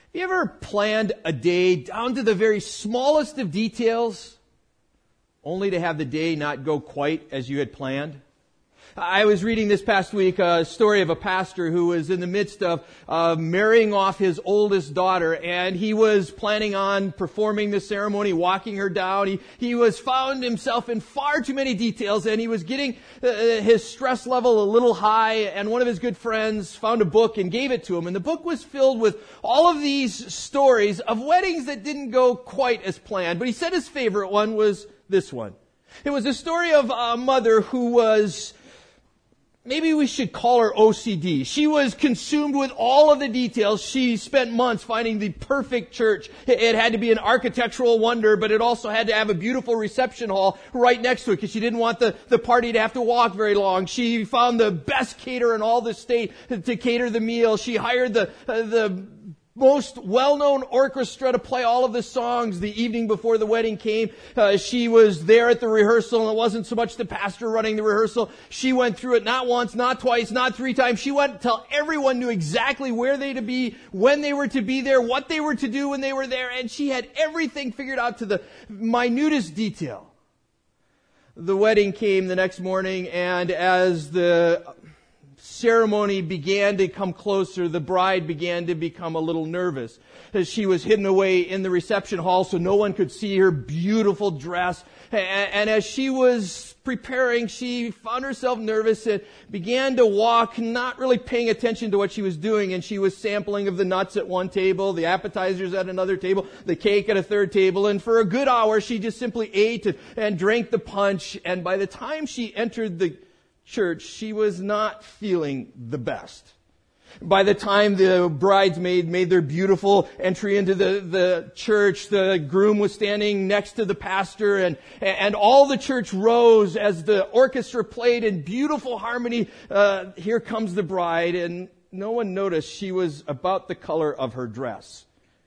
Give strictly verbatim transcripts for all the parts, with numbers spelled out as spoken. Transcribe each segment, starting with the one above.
you ever planned a day down to the very smallest of details, only to have the day not go quite as you had planned? I was reading this past week a story of a pastor who was in the midst of uh, marrying off his oldest daughter, and he was planning on performing the ceremony, walking her down. He, he was found himself in far too many details, and he was getting uh, his stress level a little high, and one of his good friends found a book and gave it to him. And the book was filled with all of these stories of weddings that didn't go quite as planned. But he said his favorite one was this one. It was a story of a mother who was... maybe we should call her O C D. She was consumed with all of the details. She spent months finding the perfect church. It had to be an architectural wonder, but it also had to have a beautiful reception hall right next to it because she didn't want the, the party to have to walk very long. She found the best caterer in all the state to cater the meal. She hired the, uh, the most well-known orchestra to play all of the songs the evening before the wedding came. Uh, she was there at the rehearsal, and it wasn't so much the pastor running the rehearsal. She went through it not once, not twice, not three times. She went until everyone knew exactly where they to be, when they were to be there, what they were to do when they were there, and she had everything figured out to the minutest detail. The wedding came the next morning, and as the ceremony began to come closer, the bride began to become a little nervous. As she was hidden away in the reception hall so no one could see her beautiful dress. And as she was preparing, she found herself nervous and began to walk, not really paying attention to what she was doing. And she was sampling of the nuts at one table, the appetizers at another table, the cake at a third table. And for a good hour, she just simply ate and drank the punch. And by the time she entered the church, she was not feeling the best. By the time the bridesmaid made their beautiful entry into the, the church, the groom was standing next to the pastor, and, and all the church rose as the orchestra played in beautiful harmony. Uh, here comes the bride, and no one noticed she was about the color of her dress.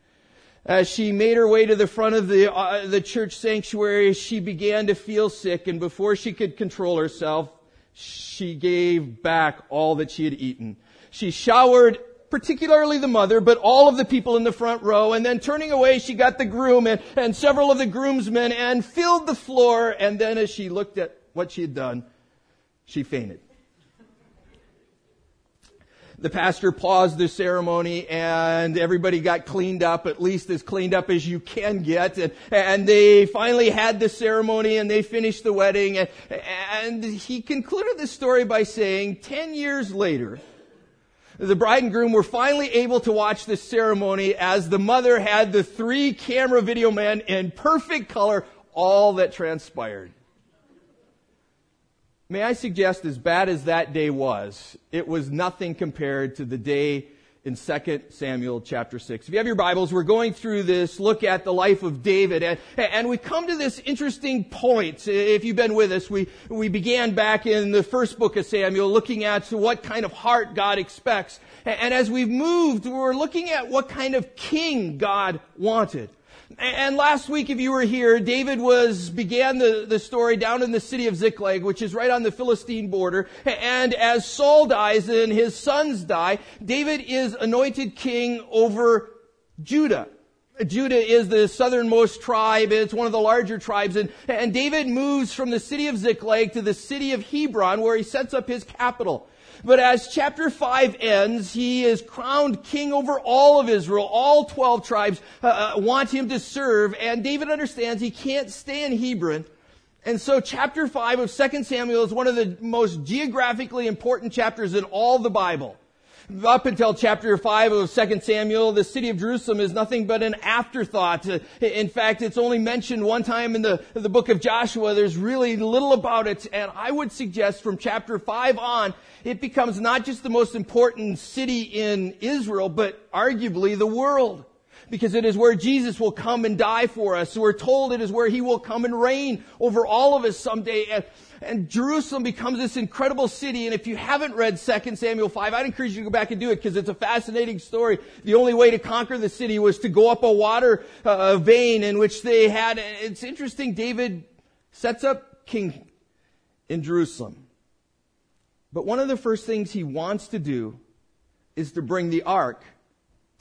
As she made her way to the front of the, uh, the church sanctuary, she began to feel sick, and before she could control herself, she gave back all that she had eaten. She showered, particularly the mother, but all of the people in the front row. And then turning away, she got the groom and, and several of the groomsmen and filled the floor. And then as she looked at what she had done, she fainted. The pastor paused the ceremony, and everybody got cleaned up, at least as cleaned up as you can get. And, and they finally had the ceremony, and they finished the wedding. And, and he concluded the story by saying, ten years later, the bride and groom were finally able to watch the ceremony as the mother had the three camera video men in perfect color, all that transpired. May I suggest, as bad as that day was, it was nothing compared to the day in Second Samuel chapter six. If you have your Bibles, we're going through this look at the life of David, and, and we come to this interesting point. If you've been with us, we, we began back in the first book of Samuel looking at what kind of heart God expects. And as we've moved, we're looking at what kind of king God wanted. And last week, if you were here, David was began the, the story down in the city of Ziklag, which is right on the Philistine border. And as Saul dies and his sons die, David is anointed king over Judah. Judah is the southernmost tribe. It's one of the larger tribes. And, and David moves from the city of Ziklag to the city of Hebron, where he sets up his capital. But as chapter five ends, he is crowned king over all of Israel. All twelve tribes uh, want him to serve. And David understands he can't stay in Hebron. And so chapter five of Second Samuel is one of the most geographically important chapters in all the Bible. Up until chapter five of Second Samuel, the city of Jerusalem is nothing but an afterthought. In fact, it's only mentioned one time in the, the book of Joshua. There's really little about it. And I would suggest from chapter five on, it becomes not just the most important city in Israel, but arguably the world. Because it is where Jesus will come and die for us. So we're told it is where he will come and reign over all of us someday. And, and Jerusalem becomes this incredible city. And if you haven't read Second Samuel five, I'd encourage you to go back and do it because it's a fascinating story. The only way to conquer the city was to go up a water uh, vein in which they had. It's interesting. David sets up king in Jerusalem. But one of the first things he wants to do is to bring the ark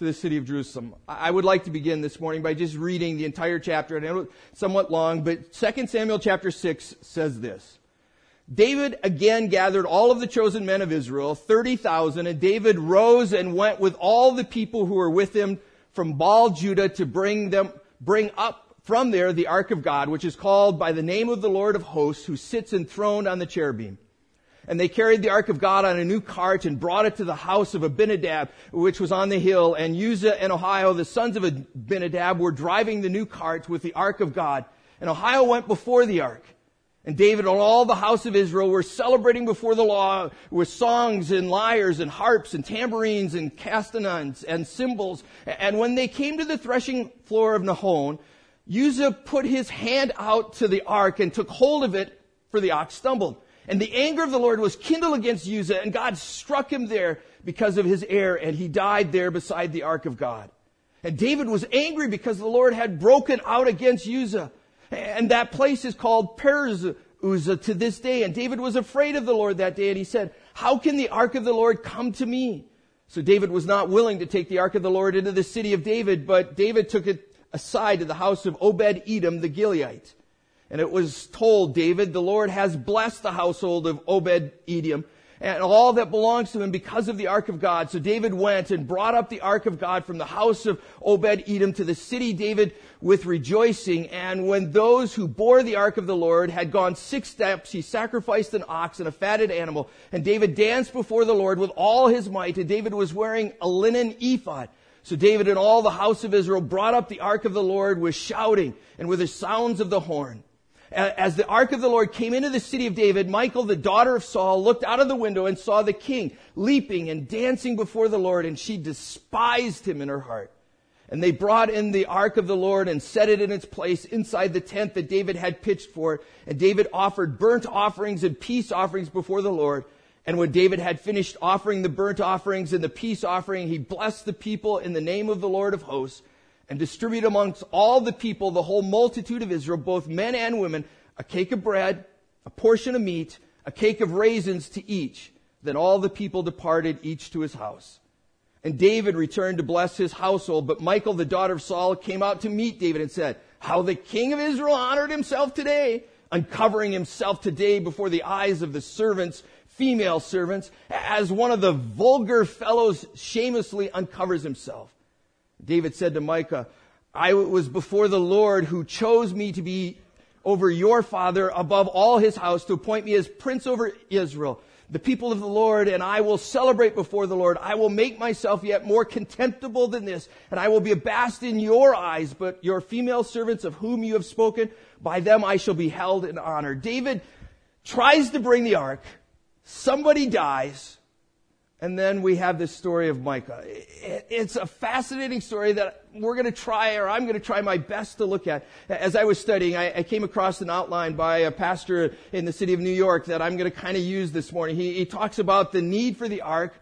to the city of Jerusalem. I would like to begin this morning by just reading the entire chapter. I know it's somewhat long, but Second Samuel chapter six says this. David again gathered all of the chosen men of Israel, thirty thousand, and David rose and went with all the people who were with him from Baal Judah to bring them, bring up from there the ark of God, which is called by the name of the Lord of hosts, who sits enthroned on the cherubim. And they carried the ark of God on a new cart and brought it to the house of Abinadab, which was on the hill. And Uzzah and Ahio, the sons of Abinadab, were driving the new cart with the ark of God. And Ahio went before the ark. And David and all the house of Israel were celebrating before the law with songs and lyres and harps and tambourines and castanets and cymbals. And when they came to the threshing floor of Nahon, Uzzah put his hand out to the ark and took hold of it, for the ox stumbled. And the anger of the Lord was kindled against Uzzah, and God struck him there because of his error, and he died there beside the ark of God. And David was angry because the Lord had broken out against Uzzah. And that place is called Perez Uzzah to this day. And David was afraid of the Lord that day, and he said, "How can the ark of the Lord come to me?" So David was not willing to take the ark of the Lord into the city of David, but David took it aside to the house of Obed-Edom the Gileadite. And it was told David, "The Lord has blessed the household of Obed-Edom and all that belongs to him because of the ark of God." So David went and brought up the ark of God from the house of Obed-Edom to the city David with rejoicing. And when those who bore the ark of the Lord had gone six steps, he sacrificed an ox and a fatted animal. And David danced before the Lord with all his might. And David was wearing a linen ephod. So David and all the house of Israel brought up the ark of the Lord with shouting and with the sounds of the horn. As the ark of the Lord came into the city of David, Michal, the daughter of Saul, looked out of the window and saw the king leaping and dancing before the Lord, and she despised him in her heart. And they brought in the ark of the Lord and set it in its place inside the tent that David had pitched for it. And David offered burnt offerings and peace offerings before the Lord. And when David had finished offering the burnt offerings and the peace offering, he blessed the people in the name of the Lord of hosts, and distribute amongst all the people, the whole multitude of Israel, both men and women, a cake of bread, a portion of meat, a cake of raisins to each. Then all the people departed, each to his house. And David returned to bless his household. But Michal, the daughter of Saul, came out to meet David and said, "How the king of Israel honored himself today, uncovering himself today before the eyes of the servants, female servants, as one of the vulgar fellows shamelessly uncovers himself." David said to Micah, "I was before the Lord who chose me to be over your father above all his house, to appoint me as prince over Israel, the people of the Lord, and I will celebrate before the Lord. I will make myself yet more contemptible than this, and I will be abased in your eyes, but your female servants of whom you have spoken, by them I shall be held in honor." David tries to bring the ark. Somebody dies. And then we have this story of Micah. It's a fascinating story that we're going to try, or I'm going to try my best to look at. As I was studying, I came across an outline by a pastor in the city of New York that I'm going to kind of use this morning. He, he talks about the need for the ark,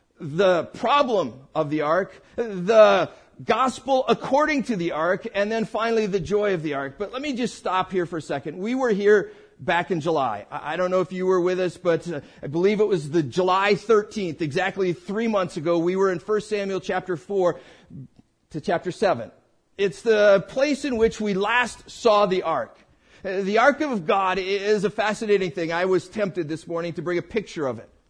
the problem of the ark, the gospel according to the ark, and then finally the joy of the ark. But let me just stop here for a second. We were here back in July. I don't know if you were with us, but uh, I believe it was the July thirteenth, exactly three months ago. We were in First Samuel chapter four to chapter seven. It's the place in which we last saw the ark. Uh, the ark of God is a fascinating thing. I was tempted this morning to bring a picture of it.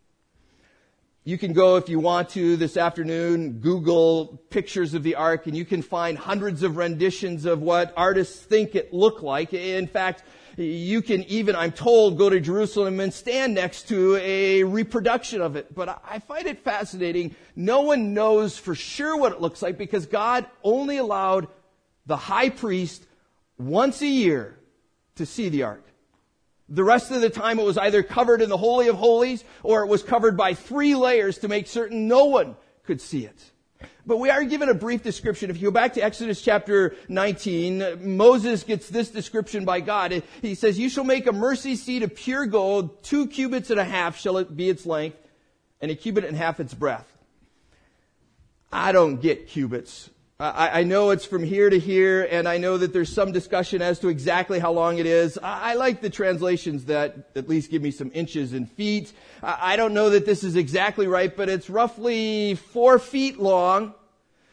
You can go, if you want to, this afternoon, Google pictures of the ark, and you can find hundreds of renditions of what artists think it looked like. In fact, you can even, I'm told, go to Jerusalem and stand next to a reproduction of it. But I find it fascinating. No one knows for sure what it looks like because God only allowed the high priest once a year to see the ark. The rest of the time it was either covered in the Holy of Holies or it was covered by three layers to make certain no one could see it. But we are given a brief description. If you go back to Exodus chapter nineteen, Moses gets this description by God. He says, "You shall make a mercy seat of pure gold, two cubits and a half shall it be its length, and a cubit and a half its breadth." I don't get cubits. I, I know it's from here to here, and I know that there's some discussion as to exactly how long it is. I, I like the translations that at least give me some inches and feet. I, I don't know that this is exactly right, but it's roughly four feet long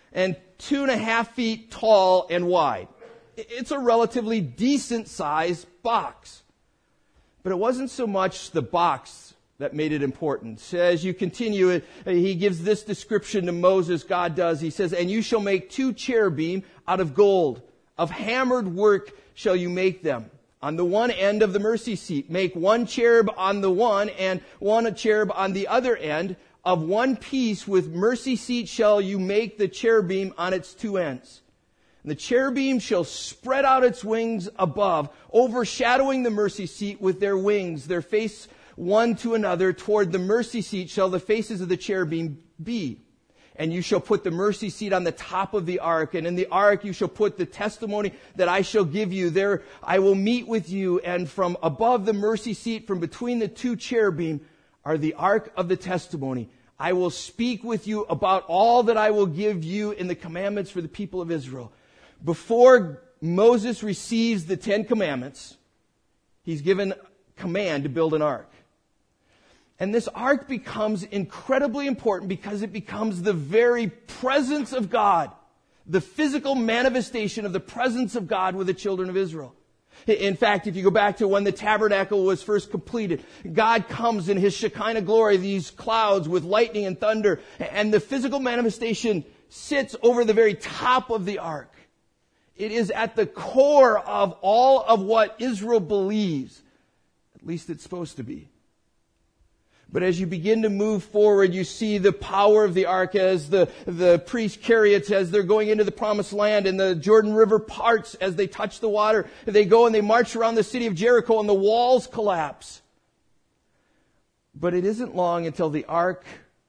and two and a half feet tall and wide. It's a relatively decent sized box. But it wasn't so much the box that made it important. As you continue, he gives this description to Moses, God does. He says, and you shall make two cherubim out of gold. Of hammered work shall you make them. On the one end of the mercy seat, make one cherub on the one and one cherub on the other end. Of one piece with mercy seat shall you make the cherubim on its two ends. And the cherubim shall spread out its wings above, overshadowing the mercy seat with their wings, their face one to another. Toward the mercy seat shall the faces of the cherubim be. And you shall put the mercy seat on the top of the ark. And in the ark you shall put the testimony that I shall give you. There I will meet with you. And from above the mercy seat, from between the two cherubim, are the ark of the testimony. I will speak with you about all that I will give you in the commandments for the people of Israel. Before Moses receives the Ten Commandments, he's given command to build an ark. And this ark becomes incredibly important because it becomes the very presence of God, the physical manifestation of the presence of God with the children of Israel. In fact, if you go back to when the tabernacle was first completed, God comes in His Shekinah glory, these clouds with lightning and thunder, and the physical manifestation sits over the very top of the ark. It is at the core of all of what Israel believes. At least it's supposed to be. But as you begin to move forward, you see the power of the ark as the, the priests carry it as they're going into the promised land, and the Jordan River parts as they touch the water. They go and they march around the city of Jericho and the walls collapse. But it isn't long until the ark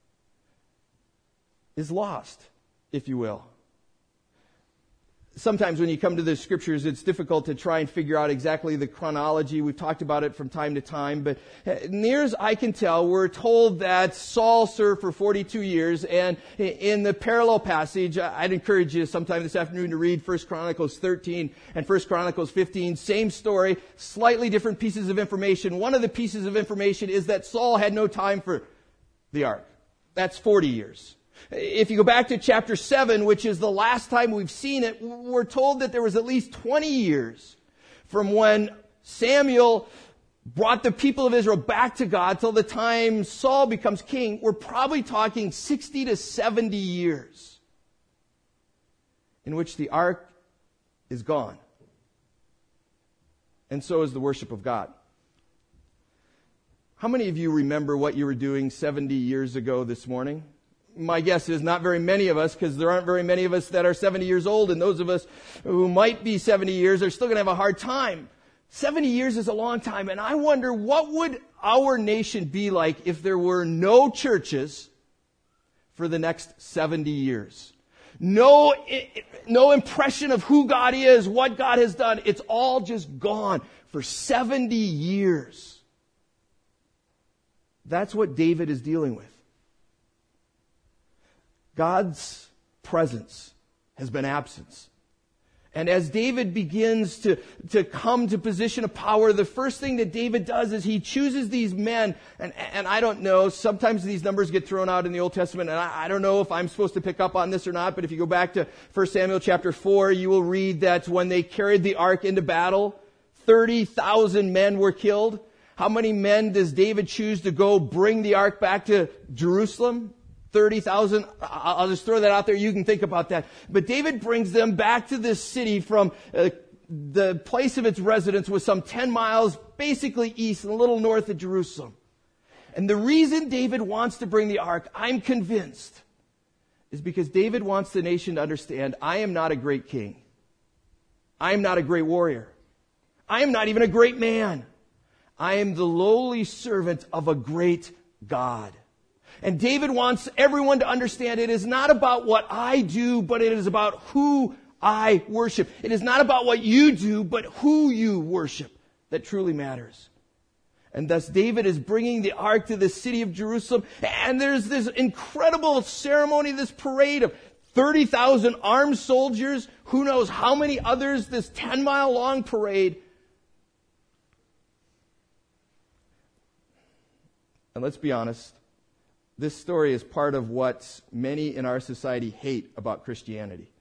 is lost, if you will. Sometimes when you come to the scriptures, it's difficult to try and figure out exactly the chronology. We've talked about it from time to time, but near as I can tell, we're told that Saul served for forty-two years, and in the parallel passage, I'd encourage you sometime this afternoon to read First Chronicles thirteen and First Chronicles fifteen. Same story, slightly different pieces of information. One of the pieces of information is that Saul had no time for the ark. That's forty years. If you go back to chapter seven, which is the last time we've seen it, we're told that there was at least twenty years from when Samuel brought the people of Israel back to God till the time Saul becomes king. We're probably talking sixty to seventy years in which the ark is gone. And so is the worship of God. How many of you remember what you were doing seventy years ago this morning? My guess is not very many of us, because there aren't very many of us that are seventy years old, and those of us who might be seventy years are still going to have a hard time. seventy years is a long time, and I wonder what would our nation be like if there were no churches for the next seventy years. No, no impression of who God is, what God has done. It's all just gone for seventy years. That's what David is dealing with. God's presence has been absent. And as David begins to, to come to position of power, the first thing that David does is he chooses these men. And, and I don't know, sometimes these numbers get thrown out in the Old Testament, and I, I don't know if I'm supposed to pick up on this or not, but if you go back to First Samuel chapter four, you will read that when they carried the ark into battle, thirty thousand men were killed. How many men does David choose to go bring the ark back to Jerusalem? thirty thousand. I'll just throw that out there. You can think about that. But David brings them back to this city from uh, the place of its residence was some ten miles basically east and a little north of Jerusalem. And the reason David wants to bring the ark, I'm convinced, is because David wants the nation to understand, I am not a great king. I am not a great warrior. I am not even a great man. I am the lowly servant of a great God. And David wants everyone to understand it is not about what I do, but it is about who I worship. It is not about what you do, but who you worship that truly matters. And thus David is bringing the ark to the city of Jerusalem. And there's this incredible ceremony, this parade of thirty thousand armed soldiers. Who knows how many others, this ten mile long parade. And let's be honest. This story is part of what many in our society hate about Christianity.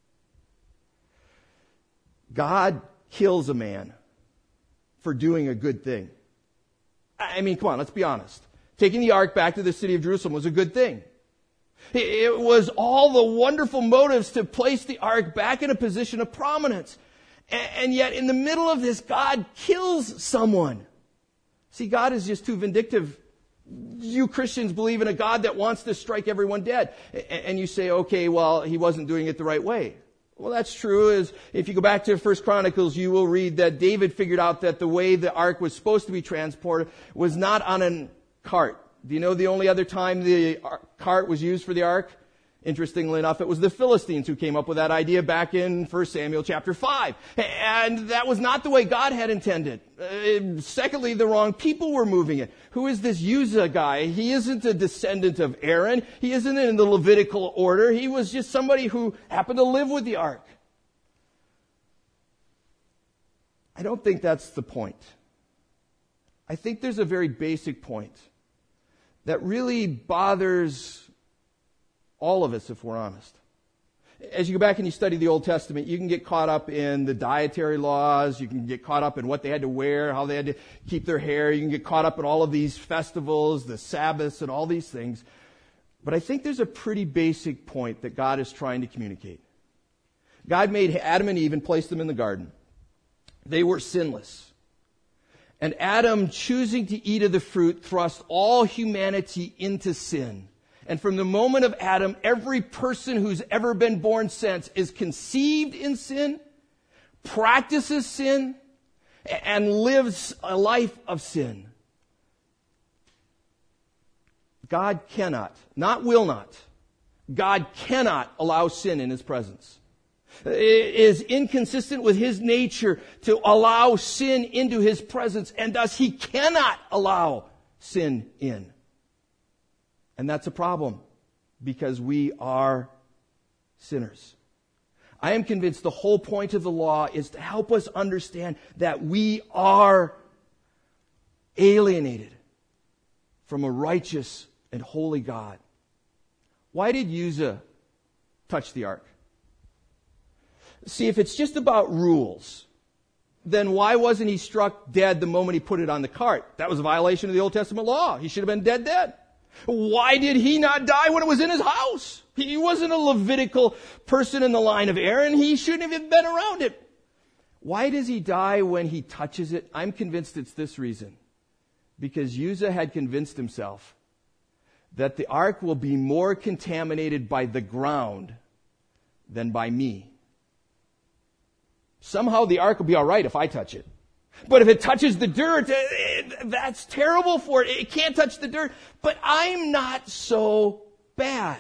God kills a man for doing a good thing. I mean, come on, let's be honest. Taking the ark back to the city of Jerusalem was a good thing. It was all the wonderful motives to place the ark back in a position of prominence. And yet, in the middle of this, God kills someone. See, God is just too vindictive. You Christians believe in a God that wants to strike everyone dead. And you say, okay, well, he wasn't doing it the right way. Well, that's true. Is if you go back to First Chronicles, you will read that David figured out that the way the ark was supposed to be transported was not on a cart. Do you know the only other time the cart was used for the ark? Interestingly enough, it was the Philistines who came up with that idea back in First Samuel chapter five. And that was not the way God had intended. Uh, secondly, the wrong people were moving it. Who is this Uzzah guy? He isn't a descendant of Aaron. He isn't in the Levitical order. He was just somebody who happened to live with the ark. I don't think that's the point. I think there's a very basic point that really bothers all of us, if we're honest. As you go back and you study the Old Testament, you can get caught up in the dietary laws. You can get caught up in what they had to wear, how they had to keep their hair. You can get caught up in all of these festivals, the Sabbaths, and all these things. But I think there's a pretty basic point that God is trying to communicate. God made Adam and Eve and placed them in the garden. They were sinless. And Adam, choosing to eat of the fruit, thrust all humanity into sin. And from the moment of Adam, every person who's ever been born since is conceived in sin, practices sin, and lives a life of sin. God cannot, not will not, God cannot allow sin in His presence. It is inconsistent with His nature to allow sin into His presence, and thus He cannot allow sin in. And that's a problem because we are sinners. I am convinced the whole point of the law is to help us understand that we are alienated from a righteous and holy God. Why did Uzzah touch the ark? See, if it's just about rules, then why wasn't he struck dead the moment he put it on the cart? That was a violation of the Old Testament law. He should have been dead dead. Why did he not die when it was in his house? He wasn't a Levitical person in the line of Aaron. He shouldn't have even been around it. Why does he die when he touches it? I'm convinced it's this reason. Because Uzzah had convinced himself that the ark will be more contaminated by the ground than by me. Somehow the ark will be all right if I touch it. But if it touches the dirt, that's terrible for it. It can't touch the dirt. But I'm not so bad.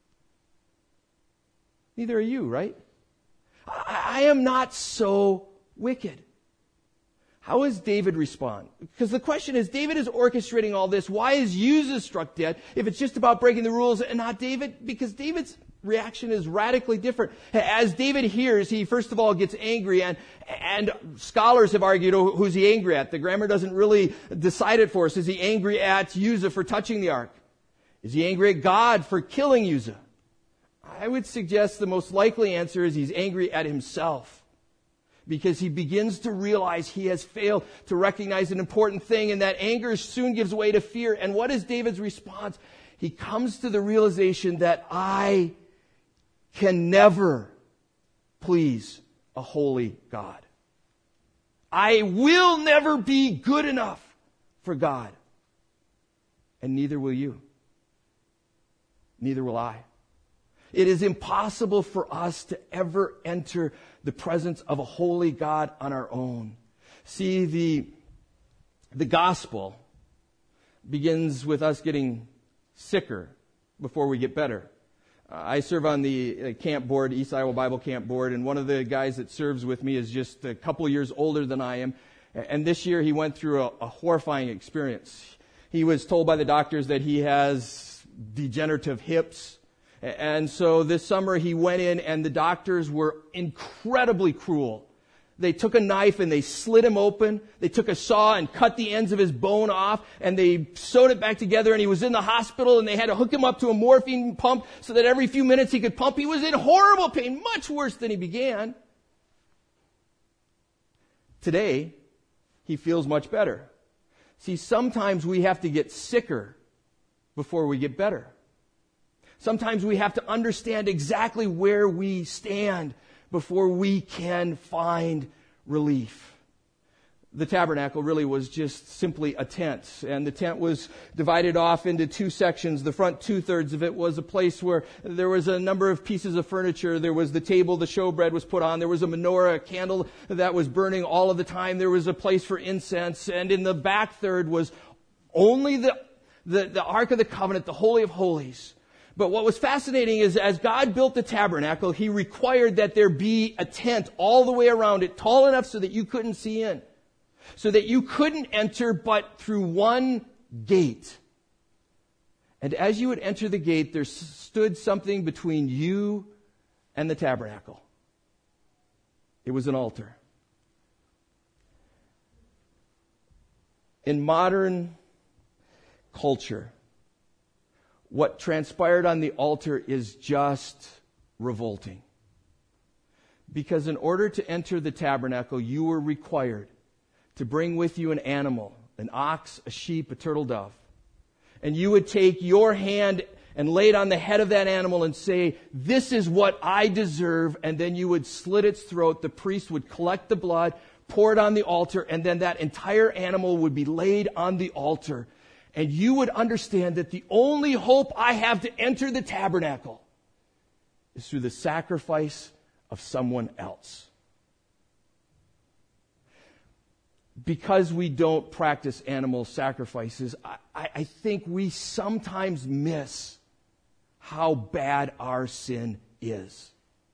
Neither are you, right? I am not so wicked. How does David respond? Because the question is, David is orchestrating all this. Why is Uzzah struck dead if it's just about breaking the rules and not David? Because David's reaction is radically different. As David hears, he first of all gets angry, and and scholars have argued, oh, who's he angry at? The grammar doesn't really decide it for us. Is he angry at Uzzah for touching the ark? Is he angry at God for killing Uzzah? I would suggest the most likely answer is he's angry at himself, because he begins to realize he has failed to recognize an important thing, and that anger soon gives way to fear. And what is David's response? He comes to the realization that I can never please a holy God. I will never be good enough for God. And neither will you. Neither will I. It is impossible for us to ever enter the presence of a holy God on our own. See, the, the gospel begins with us getting sicker before we get better. I serve on the camp board, East Iowa Bible Camp Board, and one of the guys that serves with me is just a couple years older than I am. And this year he went through a, a horrifying experience. He was told by the doctors that he has degenerative hips. And so this summer he went in, and the doctors were incredibly cruel. They took a knife and they slit him open. They took a saw and cut the ends of his bone off, and they sewed it back together, and he was in the hospital, and they had to hook him up to a morphine pump so that every few minutes he could pump. He was in horrible pain, much worse than he began. Today, he feels much better. See, sometimes we have to get sicker before we get better. Sometimes we have to understand exactly where we stand before we can find relief. The tabernacle really was just simply a tent, and the tent was divided off into two sections. The front two-thirds of it was a place where there was a number of pieces of furniture. There was the table the showbread was put on. There was a menorah, a candle that was burning all of the time. There was a place for incense, and in the back third was only the, the, the Ark of the Covenant, the Holy of Holies. But what was fascinating is as God built the tabernacle, He required that there be a tent all the way around it, tall enough so that you couldn't see in. So that you couldn't enter but through one gate. And as you would enter the gate, there stood something between you and the tabernacle. It was an altar. In modern culture, what transpired on the altar is just revolting. Because in order to enter the tabernacle, you were required to bring with you an animal, an ox, a sheep, a turtle dove. And you would take your hand and lay it on the head of that animal and say, "This is what I deserve." And then you would slit its throat. The priest would collect the blood, pour it on the altar, and then that entire animal would be laid on the altar. And you would understand that the only hope I have to enter the tabernacle is through the sacrifice of someone else. Because we don't practice animal sacrifices, I, I think we sometimes miss how bad our sin is.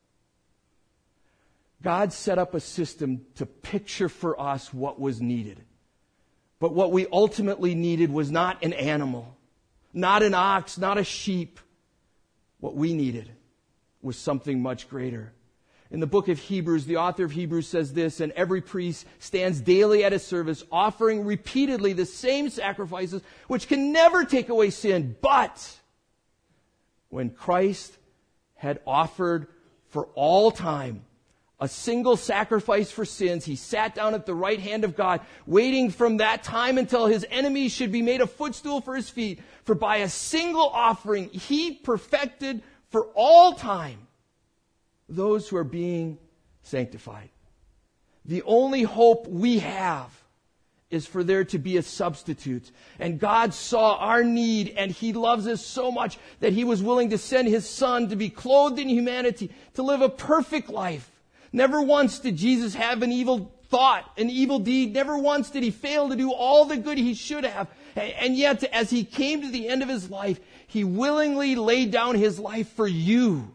God set up a system to picture for us what was needed. But what we ultimately needed was not an animal, not an ox, not a sheep. What we needed was something much greater. In the book of Hebrews, the author of Hebrews says this, "And every priest stands daily at his service, offering repeatedly the same sacrifices, which can never take away sin. But when Christ had offered for all time a single sacrifice for sins, He sat down at the right hand of God, waiting from that time until His enemies should be made a footstool for His feet. For by a single offering, He perfected for all time those who are being sanctified." The only hope we have is for there to be a substitute. And God saw our need, and He loves us so much that He was willing to send His Son to be clothed in humanity, to live a perfect life. Never once did Jesus have an evil thought, an evil deed. Never once did He fail to do all the good He should have. And yet, as He came to the end of His life, He willingly laid down His life for you,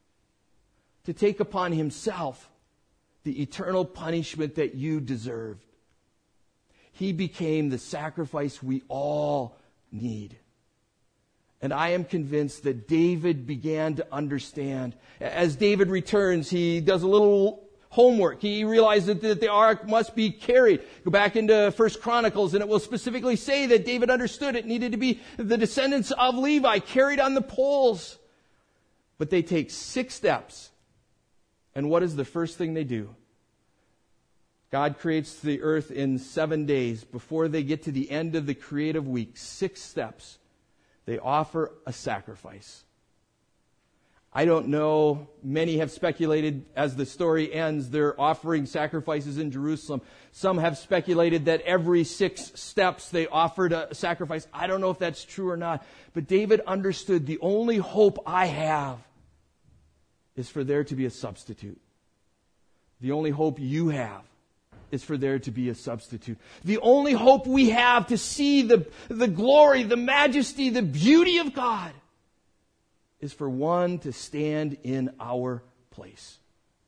to take upon Himself the eternal punishment that you deserved. He became the sacrifice we all need. And I am convinced that David began to understand. As David returns, he does a little homework. He realizes that the ark must be carried. Go back into First Chronicles, and it will specifically say that David understood it needed to be the descendants of Levi carried on the poles. But they take six steps. And what is the first thing they do? God creates the earth in seven days. Before they get to the end of the creative week, six steps. They offer a sacrifice. I don't know. Many have speculated as the story ends, they're offering sacrifices in Jerusalem. Some have speculated that every six steps they offered a sacrifice. I don't know if that's true or not. But David understood the only hope I have is for there to be a substitute. The only hope you have is for there to be a substitute. The only hope we have to see the, the glory, the majesty, the beauty of God is for one to stand in our place.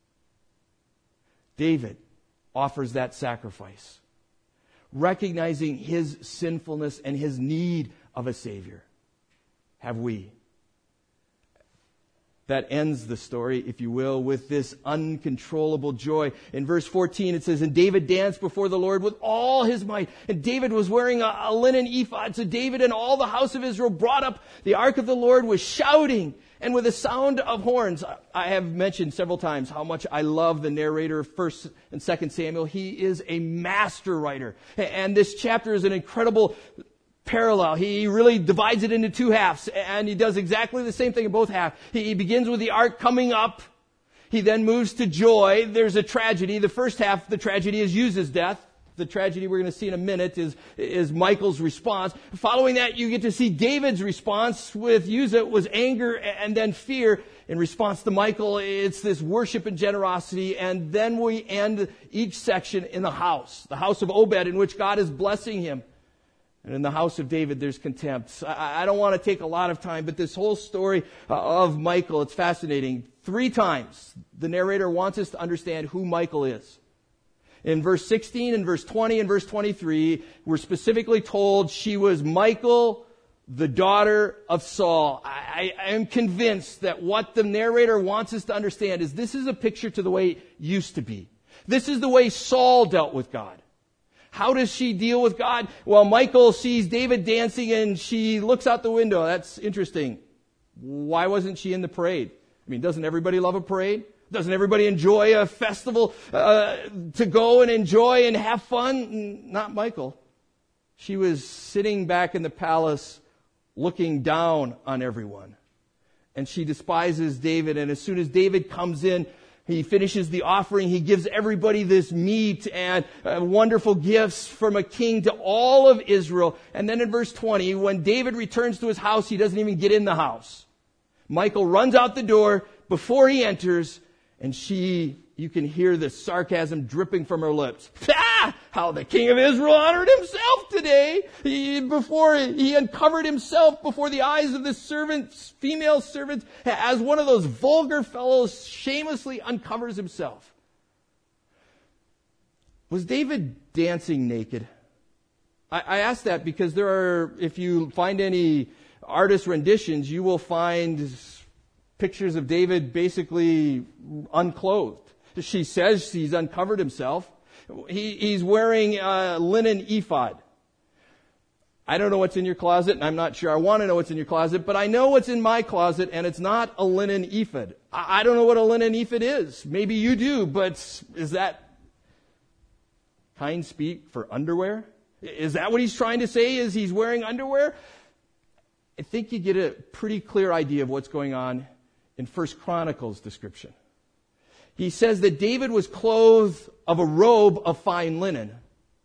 David offers that sacrifice, recognizing his sinfulness and his need of a Savior. Have we? that ends the story, if you will, with this uncontrollable joy. In verse fourteen, it says, "And David danced before the Lord with all his might." And David was wearing a, a linen ephod. So David and all the house of Israel brought up the ark of the Lord with shouting and with a sound of horns. I have mentioned several times how much I love the narrator of First and Second Samuel. He is a master writer. And this chapter is an incredible parallel. He really divides it into two halves, and he does exactly the same thing in both halves. He begins with the ark coming up. He then moves to joy. There's a tragedy. The first half, the tragedy is Uzzah's death. The tragedy we're going to see in a minute is, is Michal's response. Following that, you get to see David's response. With Uzzah, it was anger and then fear. In response to Michal, it's this worship and generosity. And then we end each section in the house, the house of Obed, in which God is blessing him. And in the house of David, there's contempt. I, I don't want to take a lot of time, but this whole story of Michal, it's fascinating. Three times, the narrator wants us to understand who Michal is. In verse sixteen, and verse twenty, and verse twenty-three, we're specifically told she was Michal, the daughter of Saul. I, I am convinced that what the narrator wants us to understand is this is a picture to the way it used to be. This is the way Saul dealt with God. How does she deal with God? Well, Michal sees David dancing and she looks out the window. That's interesting. Why wasn't she in the parade? I mean, doesn't everybody love a parade? Doesn't everybody enjoy a festival uh, to go and enjoy and have fun? Not Michal. She was sitting back in the palace looking down on everyone. And she despises David. And as soon as David comes in, he finishes the offering. He gives everybody this meat and uh, wonderful gifts from a king to all of Israel. And then in verse twenty, when David returns to his house, he doesn't even get in the house. Michal runs out the door before he enters, and she, you can hear the sarcasm dripping from her lips. Ah! How the king of Israel honored himself today. He, before he uncovered himself before the eyes of the servants, female servants, as one of those vulgar fellows shamelessly uncovers himself. Was David dancing naked? I, I ask that because there are, if you find any artist renditions, you will find pictures of David basically unclothed. She says he's uncovered himself. He, he's wearing a linen ephod. I don't know what's in your closet, and I'm not sure I want to know what's in your closet, but I know what's in my closet, and it's not a linen ephod. I, I don't know what a linen ephod is. Maybe you do, but is that kind speak for underwear? Is that what he's trying to say, is he's wearing underwear? I think you get a pretty clear idea of what's going on in First Chronicles description. He says that David was clothed of a robe of fine linen,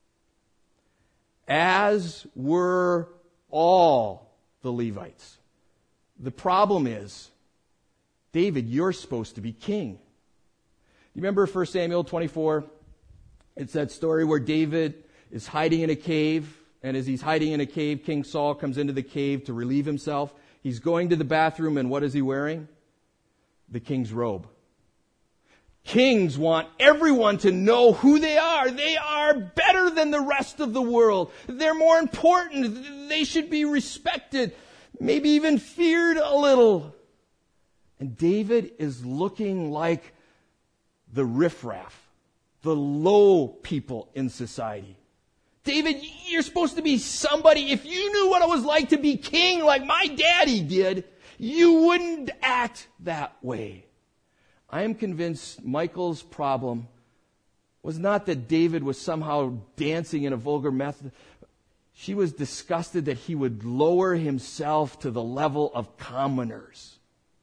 as were all the Levites. The problem is, David, you're supposed to be king. You remember First Samuel twenty-four? It's that story where David is hiding in a cave, and as he's hiding in a cave, King Saul comes into the cave to relieve himself. He's going to the bathroom, and what is he wearing? The king's robe. Kings want everyone to know who they are. They are better than the rest of the world. They're more important. They should be respected, maybe even feared a little. And David is looking like the riffraff, the low people in society. David, you're supposed to be somebody. If you knew what it was like to be king like my daddy did, you wouldn't act that way. I am convinced Michal's problem was not that David was somehow dancing in a vulgar method. She was disgusted that he would lower himself to the level of commoners.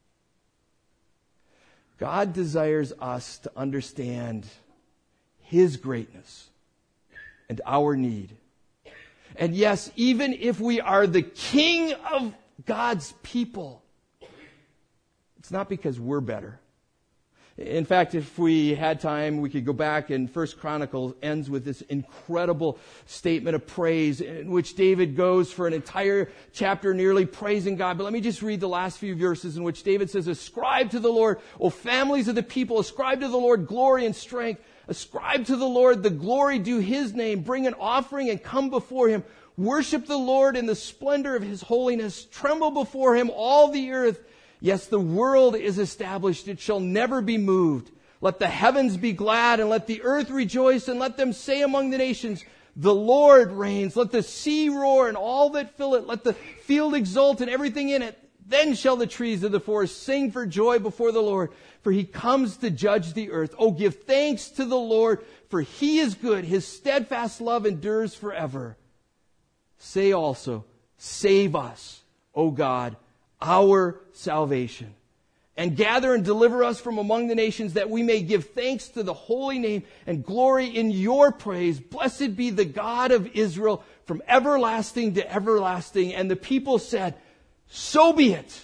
God desires us to understand His greatness and our need. And yes, even if we are the king of God's people, it's not because we're better. In fact, if we had time, we could go back, and First Chronicles ends with this incredible statement of praise in which David goes for an entire chapter nearly praising God. But let me just read the last few verses in which David says, "Ascribe to the Lord, O families of the people, ascribe to the Lord glory and strength. Ascribe to the Lord the glory due His name. Bring an offering and come before Him. Worship the Lord in the splendor of His holiness. Tremble before Him, all the earth. Yes, the world is established. It shall never be moved. Let the heavens be glad, and let the earth rejoice, and let them say among the nations, the Lord reigns. Let the sea roar and all that fill it. Let the field exult and everything in it. Then shall the trees of the forest sing for joy before the Lord, for he comes to judge the earth. Oh, give thanks to the Lord, for he is good. His steadfast love endures forever. Say also, save us, O God, our salvation. And gather and deliver us from among the nations, that we may give thanks to the holy name and glory in your praise. Blessed be the God of Israel from everlasting to everlasting. And the people said, so be it.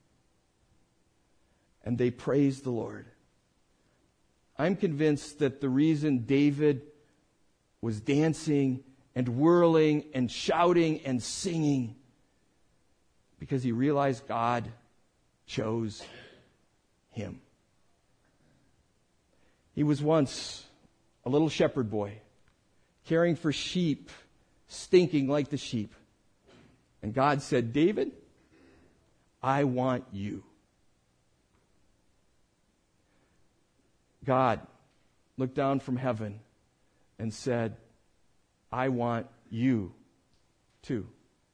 And they praised the Lord. I'm convinced that the reason David was dancing and whirling and shouting and singing, because he realized God chose him. He was once a little shepherd boy, caring for sheep, stinking like the sheep. And God said, David, I want you. God looked down from heaven and said, I want you too.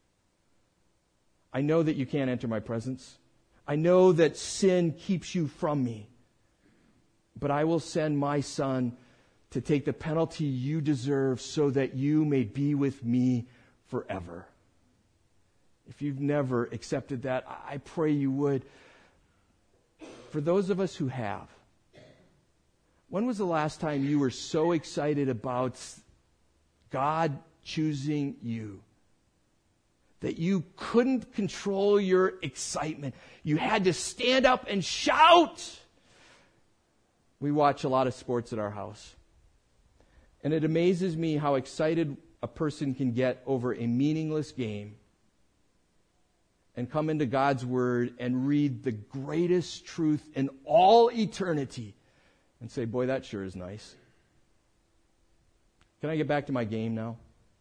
I know that you can't enter my presence. I know that sin keeps you from me. But I will send my Son to take the penalty you deserve so that you may be with me forever. If you've never accepted that, I pray you would. For those of us who have, when was the last time you were so excited about God choosing you that you couldn't control your excitement? You had to stand up and shout. We watch a lot of sports at our house. And it amazes me how excited a person can get over a meaningless game and come into God's Word and read the greatest truth in all eternity and say, boy, that sure is nice. Can I get back to my game now?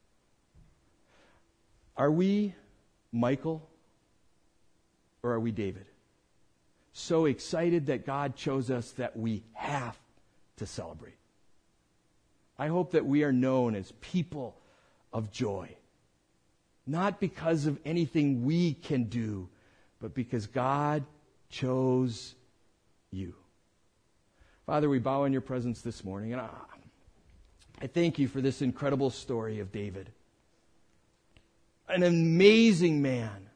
Are we Michael or are we David? So excited that God chose us that we have to celebrate. I hope that we are known as people of joy. Not because of anything we can do, but because God chose you. Father, we bow in your presence this morning, and I, I thank you for this incredible story of David. An amazing man,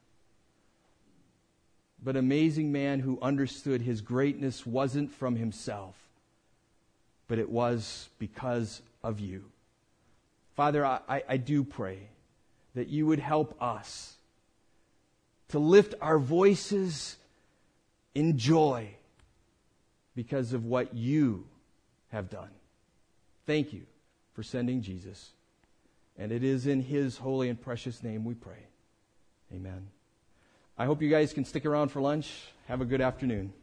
but amazing man who understood his greatness wasn't from himself, but it was because of you. Father, I, I, I do pray that you would help us to lift our voices in joy because of what you have done. Thank you for sending Jesus. And it is in his holy and precious name we pray. Amen. I hope you guys can stick around for lunch. Have a good afternoon.